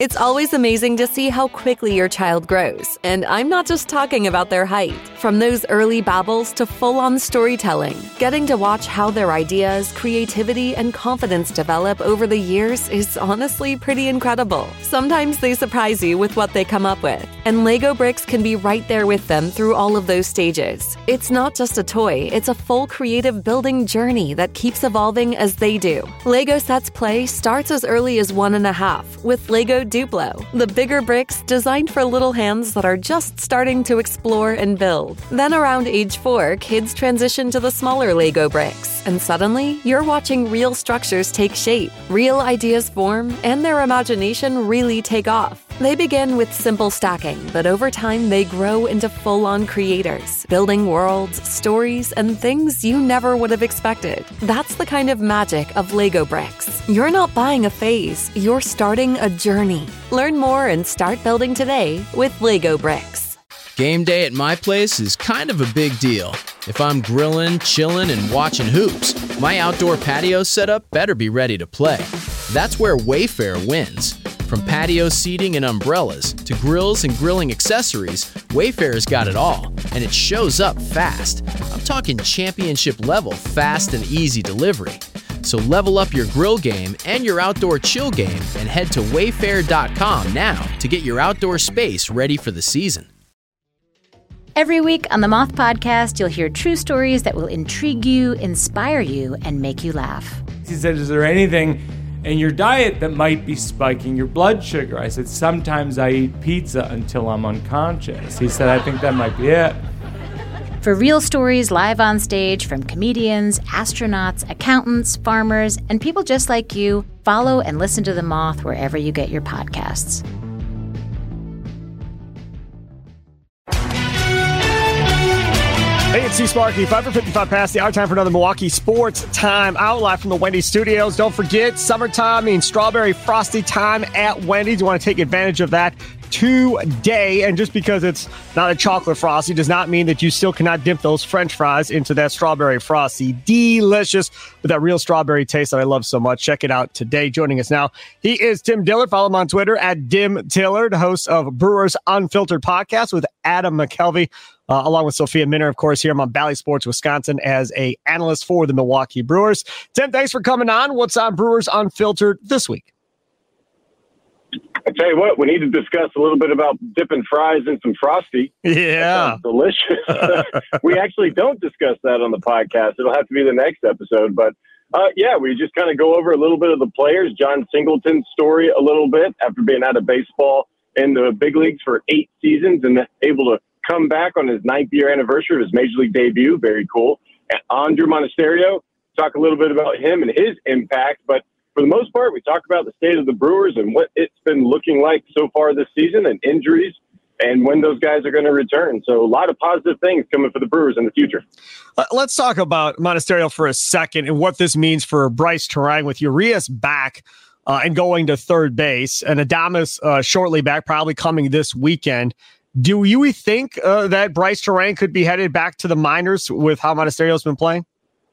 It's always amazing to see how quickly your child grows, and I'm not just talking about their height. From those early babbles to full-on storytelling, getting to watch how their ideas, creativity, and confidence develop over the years is honestly pretty incredible. Sometimes they surprise you with what they come up with, and Lego Bricks can be right there with them through all of those stages. It's not just a toy, it's a full creative building journey that keeps evolving as they do. Lego Sets Play starts as early as 1.5 with Lego Duplo, the bigger bricks designed for little hands that are just starting to explore and build. Then around age 4, kids transition to the smaller Lego bricks, and suddenly you're watching real structures take shape, real ideas form, and their imagination really take off. They begin with simple stacking, but over time they grow into full-on creators, building worlds, stories, and things you never would have expected. That's the kind of magic of Lego Bricks. You're not buying a phase, you're starting a journey. Learn more and start building today with Lego Bricks. Game day at my place is kind of a big deal. If I'm grilling, chilling, and watching hoops, my outdoor patio setup better be ready to play. That's where Wayfair wins. From patio seating and umbrellas to grills and grilling accessories, Wayfair's got it all, and it shows up fast. I'm talking championship level fast and easy delivery. So level up your grill game and your outdoor chill game and head to wayfair.com now to get your outdoor space ready for the season. Every week on the Moth Podcast, you'll hear true stories that will intrigue you, inspire you, and make you laugh. He said, is there anything in your diet that might be spiking your blood sugar? I said, sometimes I eat pizza until I'm unconscious. He said, I think that might be it. For real stories live on stage from comedians, astronauts, accountants, farmers, and people just like you, follow and listen to The Moth wherever you get your podcasts. Hey, it's Steve Sparky, 5 for 55 past the hour. Time for another Milwaukee Sports Time Out live from the Wendy's studios. Don't forget, summertime means strawberry frosty time at Wendy's. You want to take advantage of that today. And just because it's not a chocolate frosty does not mean that you still cannot dip those French fries into that strawberry frosty. Delicious with that real strawberry taste that I love so much. Check it out today. Joining us now, he is Tim Dillard. Follow him on Twitter at Dim Tillard, host of Brewers Unfiltered podcast with Adam McKelvey. Along with Sophia Minner, of course, here I'm on Bally Sports Wisconsin as a analyst for the Milwaukee Brewers. Tim, thanks for coming on. What's on Brewers Unfiltered this week? I tell you what, we need to discuss a little bit about dipping fries in some Frosty. Yeah. Delicious. We actually don't discuss that on the podcast. It'll have to be the next episode. But, yeah, we just kind of go over a little bit of the players. John Singleton's story a little bit after being out of baseball in the big leagues for 8 seasons and able to come back on his 9th year anniversary of his Major League debut. Very cool. And Andrew Monasterio, talk a little bit about him and his impact. But for the most part, we talk about the state of the Brewers and what it's been looking like so far this season and injuries and when those guys are going to return. So a lot of positive things coming for the Brewers in the future. Let's talk about Monasterio for a second and what this means for Bryce Terang with Urias back and going to third base and Adames shortly back, probably coming this weekend. Do you think that Bryce Terang could be headed back to the minors with how Monasterio's been playing?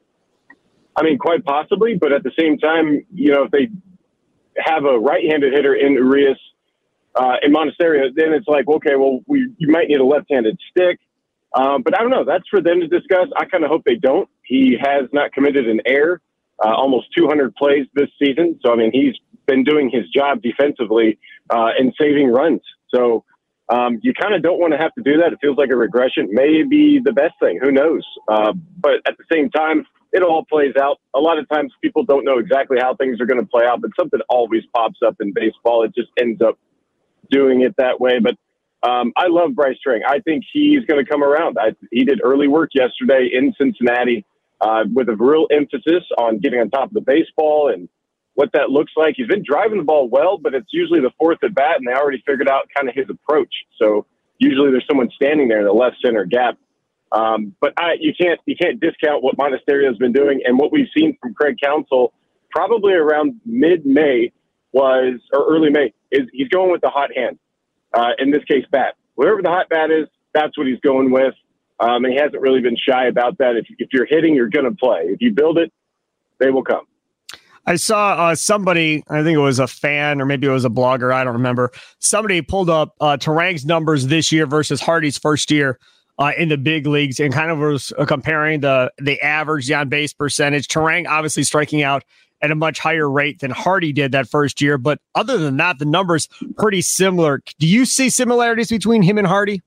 I mean, quite possibly, but at the same time, you know, if they have a right-handed hitter in Urias in Monasterio, then it's like, okay, well, you might need a left-handed stick. But I don't know. That's for them to discuss. I kind of hope they don't. He has not committed an error, almost 200 plays this season. So, I mean, he's been doing his job defensively and saving runs. So, you kind of don't want to have to do that. It feels like a regression. May be the best thing. Who knows? But at the same time, it all plays out. A lot of times people don't know exactly how things are going to play out, but something always pops up in baseball. It just ends up doing it that way. But I love Bryce Terang. I think he's going to come around. He did early work yesterday in Cincinnati with a real emphasis on getting on top of the baseball and what that looks like. He's been driving the ball well, but it's usually the fourth at bat, and they already figured out kind of his approach. So usually there's someone standing there in the left center gap. But you can't discount what Monasterio's been doing, and what we've seen from Craig Counsell probably around mid-May or early May is he's going with the hot hand. In this case, bat. Whatever the hot bat is, that's what he's going with. And he hasn't really been shy about that. If you're hitting, you're going to play. If you build it, they will come. I saw somebody, I think it was a fan or maybe it was a blogger, I don't remember. Somebody pulled up Turang's numbers this year versus Hardy's first year in the big leagues and kind of was comparing the average, the on-base percentage. Turang obviously striking out at a much higher rate than Hardy did that first year. But other than that, the numbers pretty similar. Do you see similarities between him and Hardy?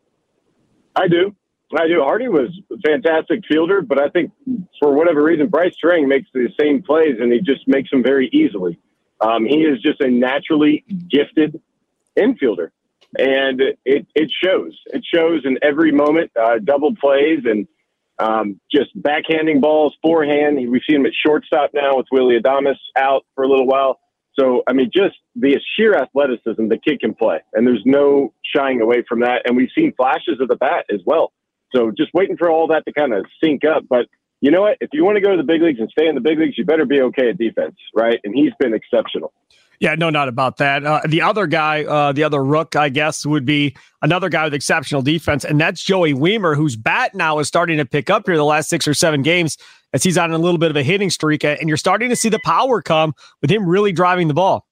I do. Hardy was a fantastic fielder, but I think for whatever reason, Bryce Turang makes the same plays, and he just makes them very easily. He is just a naturally gifted infielder, and it shows. It shows in every moment, double plays and just backhanding balls, forehand. We've seen him at shortstop now with Willy Adames out for a little while. So, I mean, just the sheer athleticism the kid can play, and there's no shying away from that. And we've seen flashes of the bat as well. So just waiting for all that to kind of sync up. But you know what? If you want to go to the big leagues and stay in the big leagues, you better be okay at defense, right? And he's been exceptional. Yeah, no doubt about that. The other guy, the other rook, I guess, would be another guy with exceptional defense, and that's Joey Wiemer, whose bat now is starting to pick up here the last 6 or 7 games as he's on a little bit of a hitting streak, and you're starting to see the power come with him really driving the ball.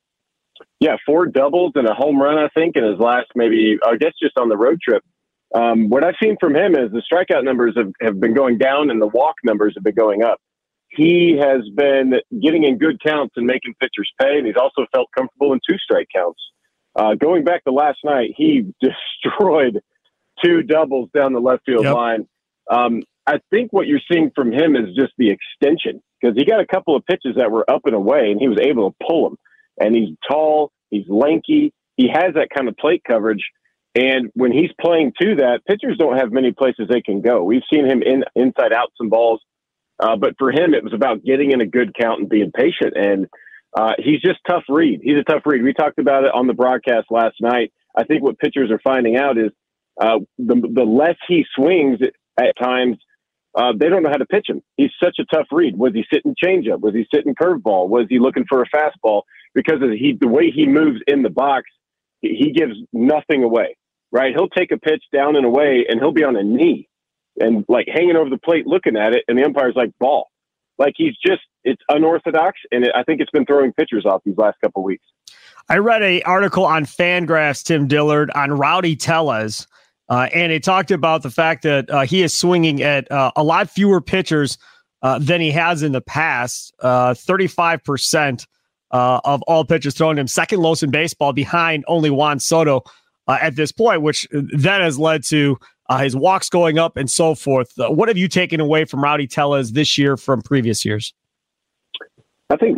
Yeah, 4 doubles and a home run, I think, in his last maybe, I guess, just on the road trip. What I've seen from him is the strikeout numbers have been going down and the walk numbers have been going up. He has been getting in good counts and making pitchers pay, and he's also felt comfortable in 2 strike counts. Going back to last night, he destroyed 2 doubles down the left field line. I think what you're seeing from him is just the extension, because he got a couple of pitches that were up and away, and he was able to pull them. And he's tall, he's lanky, he has that kind of plate coverage. And when he's playing to that, pitchers don't have many places they can go. We've seen him inside out some balls. But for him, it was about getting in a good count and being patient. And he's just tough read. He's a tough read. We talked about it on the broadcast last night. I think what pitchers are finding out is the less he swings at times, they don't know how to pitch him. He's such a tough read. Was he sitting changeup? Was he sitting curveball? Was he looking for a fastball? Because of the way he moves in the box, he gives nothing away, right? He'll take a pitch down and away, and he'll be on a knee and like hanging over the plate looking at it, and the umpire's like, ball. Like it's unorthodox, and I think it's been throwing pitchers off these last couple of weeks. I read an article on Fangraphs, Tim Dillard, on Rowdy Tellez, and it talked about the fact that he is swinging at a lot fewer pitchers than he has in the past, 35% of all pitches thrown to him, second lowest in baseball behind only Juan Soto at this point, which then has led to his walks going up and so forth. What have you taken away from Rowdy Tellez this year from previous years? I think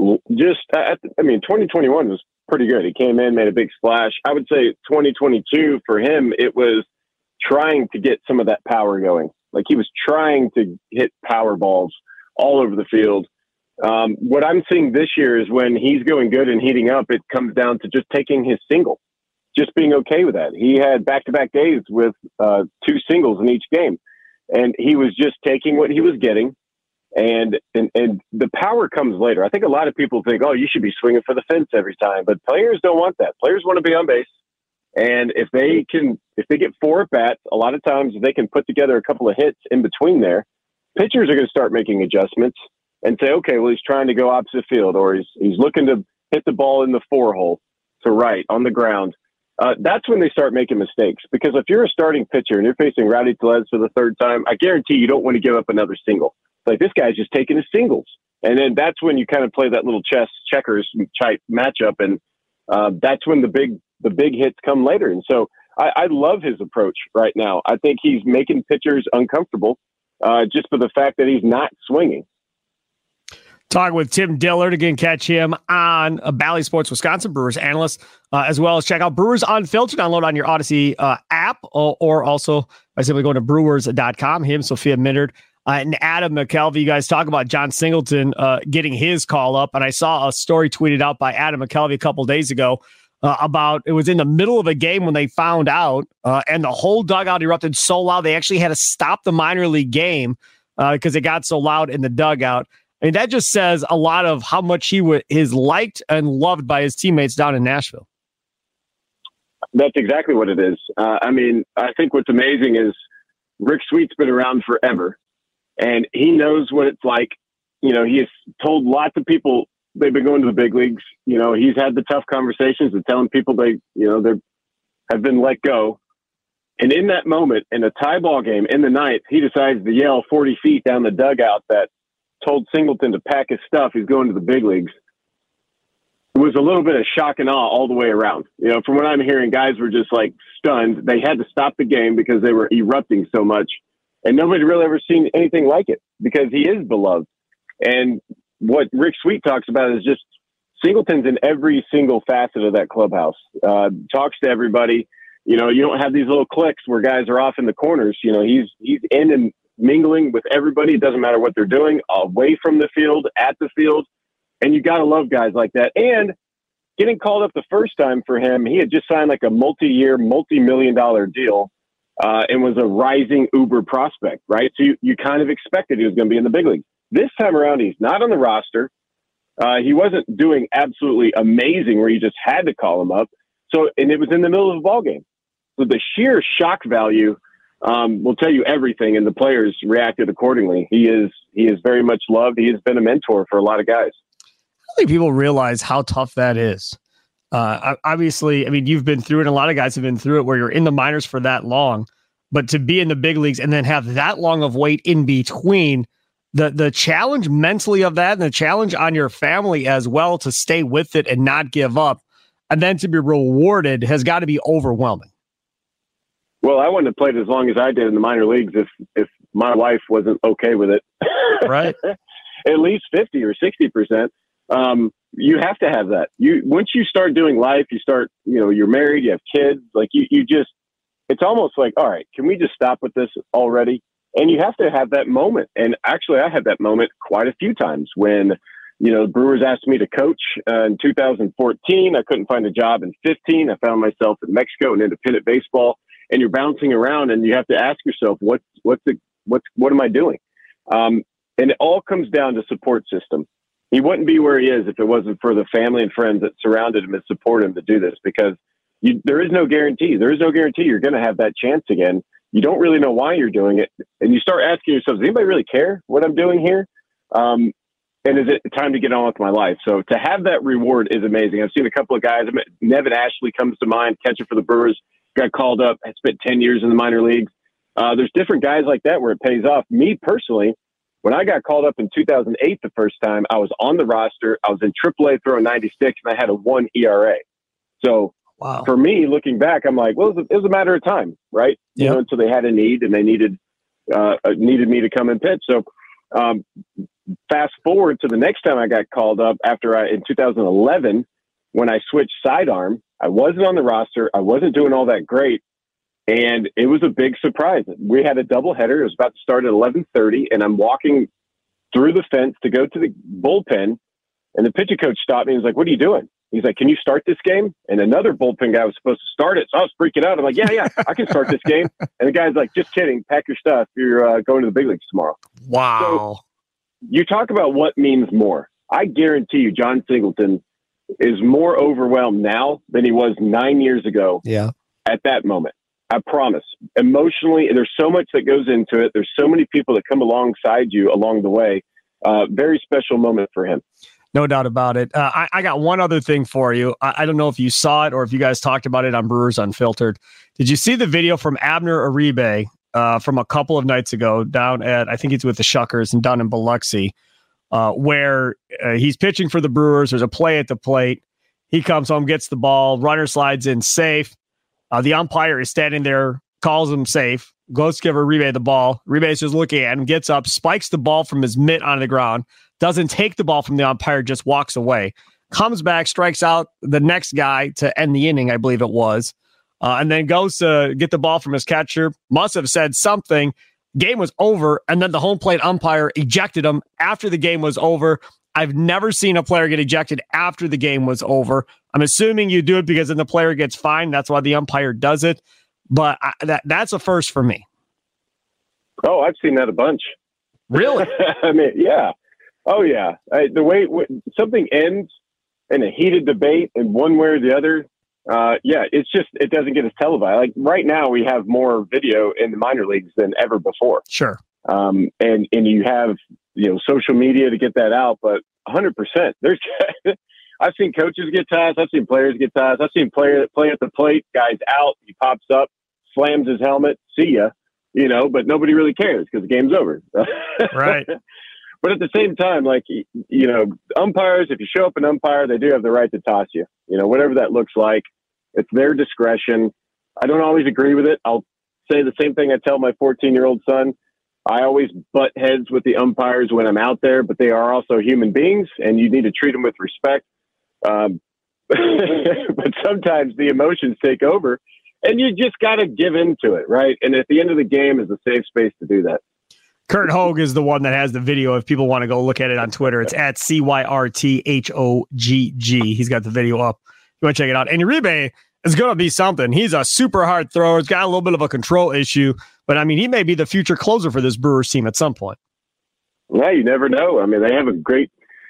2021 was pretty good. He came in, made a big splash. I would say 2022 for him, it was trying to get some of that power going. Like he was trying to hit power balls all over the field. What I'm seeing this year is when he's going good and heating up, it comes down to just taking his single, just being okay with that. He had back-to-back days with 2 singles in each game, and he was just taking what he was getting, and the power comes later. I think a lot of people think, oh, you should be swinging for the fence every time, but players don't want that. Players want to be on base, and if they get 4 at-bats, a lot of times they can put together a couple of hits in between there. Pitchers are going to start making adjustments and say, okay, well, he's trying to go opposite field, or he's looking to hit the ball in the 4-hole to right on the ground. That's when they start making mistakes, because if you're a starting pitcher and you're facing Rowdy Tellez for the 3rd time, I guarantee you don't want to give up another single. Like, this guy's just taking his singles. And then that's when you kind of play that little chess checkers type matchup. And that's when the big hits come later. And so I love his approach right now. I think he's making pitchers uncomfortable just for the fact that he's not swinging. Talking with Tim Dillard. Again, catch him on Bally Sports Wisconsin, Brewers analyst, as well as check out Brewers Unfiltered. Download on your Odyssey app, or also by simply going to brewers.com. Him, Sophia Minard, and Adam McKelvey. You guys talk about John Singleton getting his call up, and I saw a story tweeted out by Adam McKelvey a couple days ago about it was in the middle of a game when they found out, and the whole dugout erupted so loud they actually had to stop the minor league game because it got so loud in the dugout. I mean, that just says a lot of how much he is liked and loved by his teammates down in Nashville. That's exactly what it is. I think what's amazing is Rick Sweet's been around forever, and he knows what it's like he has told lots of people they've been going to the big leagues. He's had the tough conversations and telling people they have been let go. And in that moment, in a tie ball game in the ninth, he decides to yell 40 feet down the dugout that told Singleton to pack his stuff. He's going to the big leagues. It was a little bit of shock and awe all the way around. From what I'm hearing, guys were just like stunned. They had to stop the game because they were erupting so much. And nobody really ever seen anything like it because he is beloved. And what Rick Sweet talks about is just Singleton's in every single facet of that clubhouse. Talks to everybody. You don't have these little cliques where guys are off in the corners. He's in and mingling with everybody. It doesn't matter what they're doing, away from the field, at the field. And you got to love guys like that. And getting called up the first time for him, he had just signed like a multi-year, multi-million-dollar deal and was a rising Uber prospect, right? So you kind of expected he was going to be in the big league. This time around, he's not on the roster. He wasn't doing absolutely amazing where you just had to call him up. And it was in the middle of the ball game. So the sheer shock value will tell you everything, and the players reacted accordingly. He is very much loved. He has been a mentor for a lot of guys. I think people realize how tough that is. Obviously, you've been through it. A lot of guys have been through it where you're in the minors for that long, but to be in the big leagues and then have that long of wait in between, the challenge mentally of that and the challenge on your family as well to stay with it and not give up, and then to be rewarded has got to be overwhelming. Well, I wouldn't have played as long as I did in the minor leagues if my wife wasn't okay with it. Right. At least 50 or 60%. You have to have that. Once you start doing life, you start, you're married, you have kids, like you just, it's almost like, all right, can we just stop with this already? And you have to have that moment. And actually I had that moment quite a few times when, the Brewers asked me to coach in 2014. I couldn't find a job in 15. I found myself in Mexico in independent baseball, and you're bouncing around and you have to ask yourself, what am I doing? And it all comes down to support system. He wouldn't be where he is if it wasn't for the family and friends that surrounded him and support him to do this, because there is no guarantee. There is no guarantee you're going to have that chance again. You don't really know why you're doing it. And you start asking yourself, does anybody really care what I'm doing here? And is it time to get on with my life? So to have that reward is amazing. I've seen a couple of guys. Nevin Ashley comes to mind, catcher for the Brewers, got called up, had spent 10 years in the minor leagues. There's different guys like that where it pays off. Me personally, when I got called up in 2008 the first time, I was on the roster. I was in AAA throwing 96, and I had a 1 ERA. So wow. For me, looking back, I'm like, well, it was a matter of time, right? Yep. Until they had a need, and they needed me to come and pitch. So fast forward to the next time I got called up in 2011, when I switched sidearm. I wasn't on the roster. I wasn't doing all that great. And it was a big surprise. We had a doubleheader. It was about to start at 11:30, and I'm walking through the fence to go to the bullpen, and the pitching coach stopped me and was like, "What are you doing?" He's like, "Can you start this game?" And another bullpen guy was supposed to start it, so I was freaking out. I'm like, "Yeah, I can start this game." And the guy's like, "Just kidding. Pack your stuff. You're going to the big leagues tomorrow." Wow. So you talk about what means more. I guarantee you, John Singleton is more overwhelmed now than he was 9 years ago. Yeah. At that moment. I promise. Emotionally, there's so much that goes into it. There's so many people that come alongside you along the way. Very special moment for him. No doubt about it. I got one other thing for you. I don't know if you saw it or if you guys talked about it on Brewers Unfiltered. Did you see the video from Abner Uribe from a couple of nights ago down at, I think it's with the Shuckers and down in Biloxi, where he's pitching for the Brewers. There's a play at the plate. He comes home, gets the ball, runner slides in safe. The umpire is standing there, calls him safe, goes to give Uribe the ball. Uribe is just looking at him, gets up, spikes the ball from his mitt on the ground, doesn't take the ball from the umpire, just walks away, comes back, strikes out the next guy to end the inning, I believe it was, and then goes to get the ball from his catcher, must have said something. Game was over, and then the home plate umpire ejected him after the game was over. I've never seen a player get ejected after the game was over. I'm assuming you do it because then the player gets fined. That's why the umpire does it. But that's a first for me. Oh, I've seen that a bunch. Really? I mean, yeah. Oh, yeah. The way something ends in a heated debate in one way or the other, it's just, it doesn't get as televised. Like right now, we have more video in the minor leagues than ever before. Sure. And you have social media to get that out, but 100%. There's, I've seen coaches get ties. I've seen players get ties. I've seen players play at the plate. Guy's out. He pops up, slams his helmet. See ya. But nobody really cares because the game's over. Right. But at the same time, umpires, if you show up an umpire, they do have the right to toss you. Whatever that looks like, it's their discretion. I don't always agree with it. I'll say the same thing I tell my 14-year-old son. I always butt heads with the umpires when I'm out there, but they are also human beings, and you need to treat them with respect. But sometimes the emotions take over, and you just got to give into it, right? And at the end of the game is a safe space to do that. Kurt Hogue is the one that has the video. If people want to go look at it on Twitter, it's at CYRTHOGG. He's got the video up. You want to check it out. And Uribe is going to be something. He's a super hard thrower. He's got a little bit of a control issue, but he may be the future closer for this Brewers team at some point. Yeah, you never know. They have a great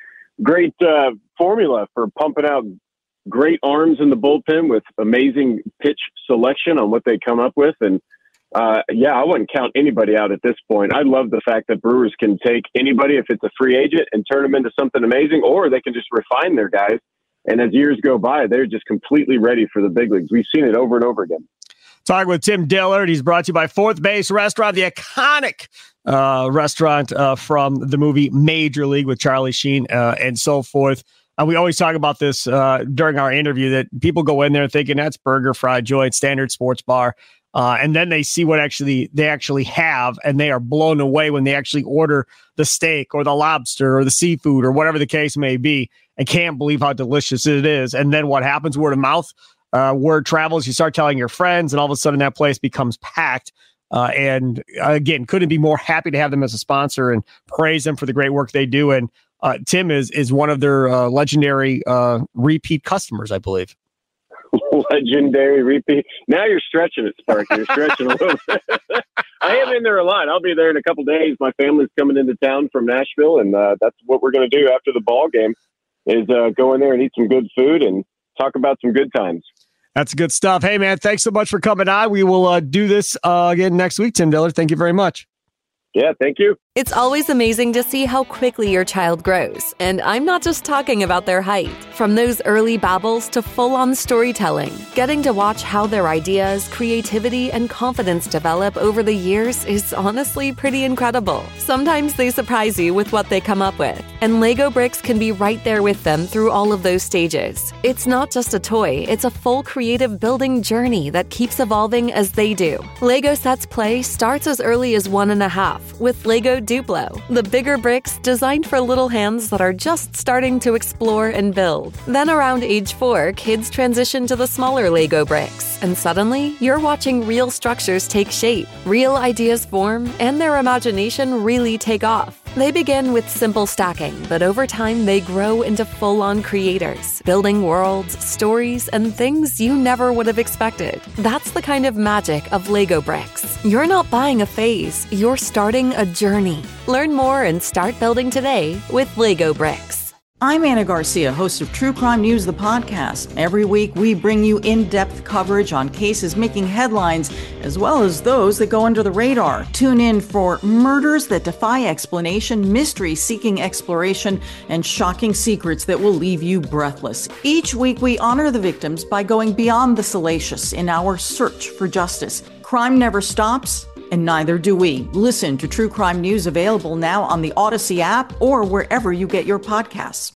formula for pumping out great arms in the bullpen with amazing pitch selection on what they come up with. And I wouldn't count anybody out at this point. I love the fact that Brewers can take anybody if it's a free agent and turn them into something amazing, or they can just refine their guys. And as years go by, they're just completely ready for the big leagues. We've seen it over and over again. Talking with Tim Dillard. He's brought to you by Fourth Base Restaurant, the iconic restaurant from the movie Major League with Charlie Sheen and so forth. We always talk about this during our interview, that people go in there thinking that's burger, fried joint, standard sports bar. And then they see what they actually have, and they are blown away when they actually order the steak or the lobster or the seafood or whatever the case may be, and can't believe how delicious it is. And then what happens? Word of mouth, word travels. You start telling your friends, and all of a sudden that place becomes packed. And again, couldn't be more happy to have them as a sponsor and praise them for the great work they do. And Tim is one of their legendary repeat customers, I believe. Legendary repeat. Now you're stretching it, Sparky. You're stretching a little bit. I am in there a lot. I'll be there in a couple days. My family's coming into town from Nashville, and that's what we're going to do after the ball game is go in there and eat some good food and talk about some good times. That's good stuff. Hey, man, thanks so much for coming on. We will do this again next week, Tim Dillard. Thank you very much. Yeah, thank you. It's always amazing to see how quickly your child grows. And I'm not just talking about their height. From those early babbles to full-on storytelling, getting to watch how their ideas, creativity, and confidence develop over the years is honestly pretty incredible. Sometimes they surprise you with what they come up with. And Lego Bricks can be right there with them through all of those stages. It's not just a toy, it's a full creative building journey that keeps evolving as they do. Lego Sets Play starts as early as 1.5 with Lego Duplo, the bigger bricks designed for little hands that are just starting to explore and build. Then around age 4, kids transition to the smaller Lego bricks, and suddenly you're watching real structures take shape, real ideas form, and their imagination really take off. They begin with simple stacking, but over time they grow into full-on creators, building worlds, stories, and things you never would have expected. That's the kind of magic of Lego Bricks. You're not buying a phase, you're starting a journey. Learn more and start building today with Lego Bricks. I'm Anna Garcia, host of True Crime News, the podcast. Every week, we bring you in-depth coverage on cases making headlines, as well as those that go under the radar. Tune in for murders that defy explanation, mysteries seeking exploration, and shocking secrets that will leave you breathless. Each week, we honor the victims by going beyond the salacious in our search for justice. Crime never stops, and neither do we. Listen to True Crime News, available now on the Odyssey app or wherever you get your podcasts.